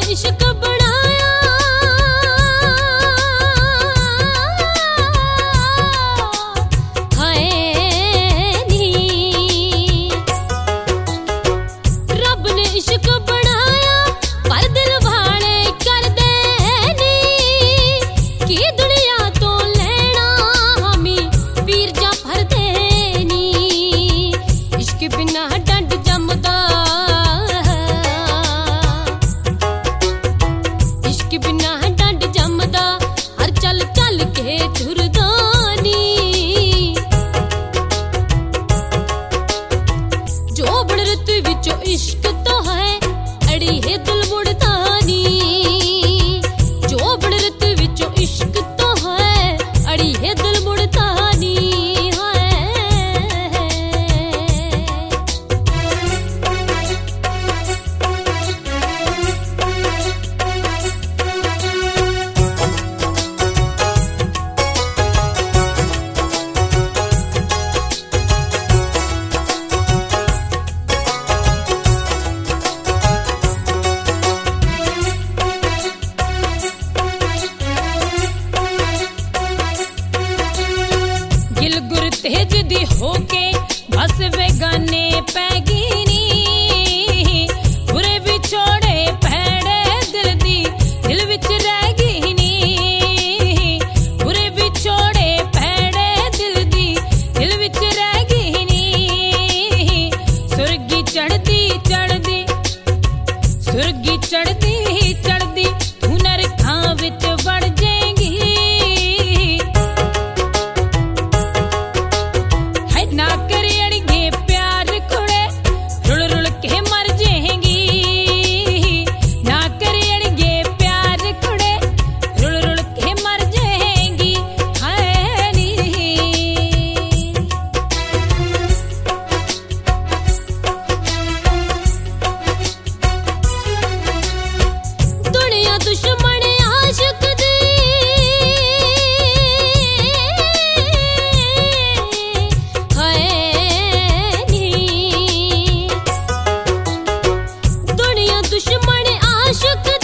इश्क बनाया हाय नी, रब ने इश्क बनाया पर दिल वाले कर दे नी, की दुनिया तो लेना हमी पीर जाफर देनी। इश्क बिना डंड जमदा, इश्क बिना डंड जमदा, हर चल चल के तुरदानी। जो बड़रत विचो इश्क तो है अड़ी है दिल मुड़दानी। जो बड़रत विचो इश्क तो है अड़ी है दिल मुड़दानी है। गिलगुर तेज दी होके बस बेगाने पैगी नी, बुरे विछोड़े भैड़े दिल दी दिल विच रह गई नी। बुरे विछोड़े भैड़े दिल दी दिल विच रह गई नी। सुरगी चढ़दी चढ़दी, सुरगी चढ़दी चढ़दी तू नरखां विच वड़ जाएगी। ना करे अड़िए प्यार कुड़े रुल रुल के मर जाएंगी। ना करे अड़िए प्यार कुड़े रुल रुल के मर जाएंगी हाय नी। दुनिया दुश्मन आशिक दी हाय नी, दुनिया दुश्मन आशिक